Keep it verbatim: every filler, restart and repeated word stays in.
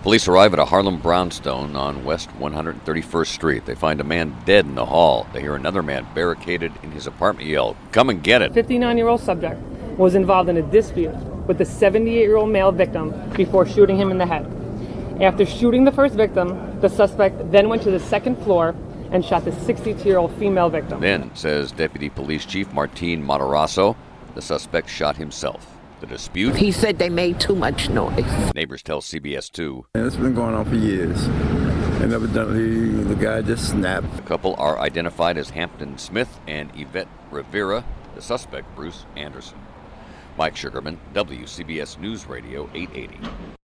Police arrive at a Harlem brownstone on West one hundred thirty-first Street. They find a man dead in the hall. They hear another man barricaded in his apartment yell, "Come and get it." fifty-nine-year-old subject was involved in a dispute with the seventy-eight-year-old male victim before shooting him in the head. After shooting the first victim, the suspect then went to the second floor and shot the sixty-two-year-old female victim. Then, says Deputy Police Chief Martin Matarazzo, the suspect shot himself. The dispute? He said they made too much noise. Neighbors tell C B S two. And it's been going on for years. And evidently, the guy just snapped. The couple are identified as Hampton Smith and Yvette Rivera, the suspect, Bruce Anderson. Mike Sugarman, W C B S News Radio eight eighty.